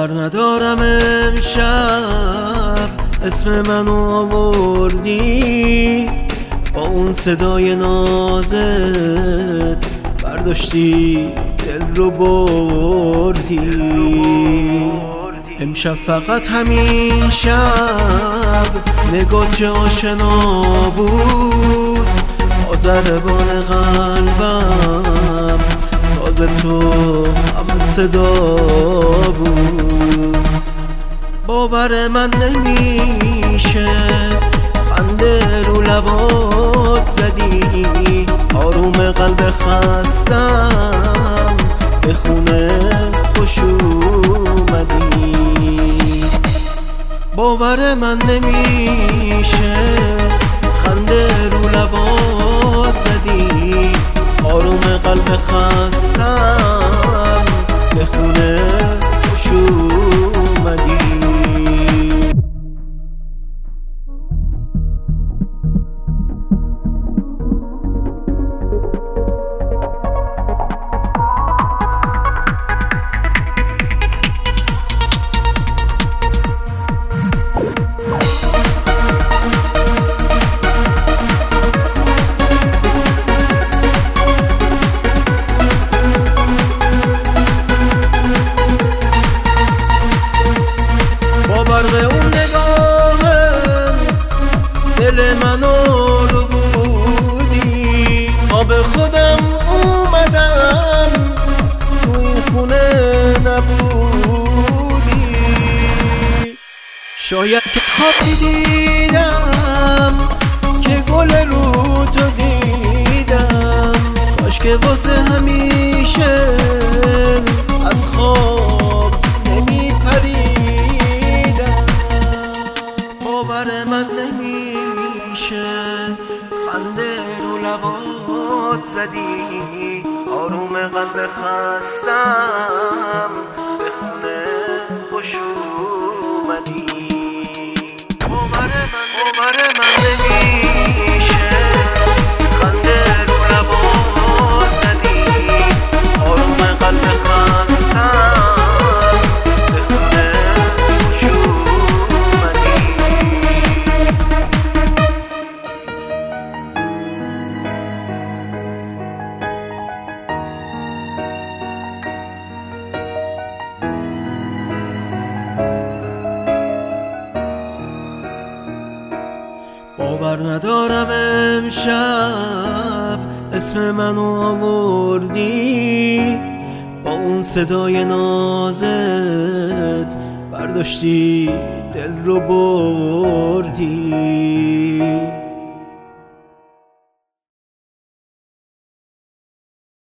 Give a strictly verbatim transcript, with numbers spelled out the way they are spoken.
باور ندارم امشب اسم منو آوردی، با اون صدای نازت برداشتی دل رو بردی. امشب فقط همین شب نگات چه آشنا بود، با ضربان قلبم ساز تو هم صدا بود. باور من نمیشه خنده رو لبات زدی، آروم قلب خستم به خونه خوش اومدی. باور من نمیشه خنده رو لبات زدی، آروم قلب خستم به خونه خوش اومدی. برق اون نگاهت دل منو رو بودی، ما به خودم اومدم تو این خونه نبودی. شاید که خواب دیدم که گل رو تو دیدم، کاش که واسه همیشه از خواب نمی پرید. باور من نمیشه خنده رو لبات زدی، آروم قلب خستم به خونه خوش اومدی. باور من باور من نمیشه خنده رو لبات زدی، آروم قلب خستم به خونه خوش اومدی. باور ندارم امشب اسم منو آوردی، با اون صدای نازت برداشتی دل رو بردی.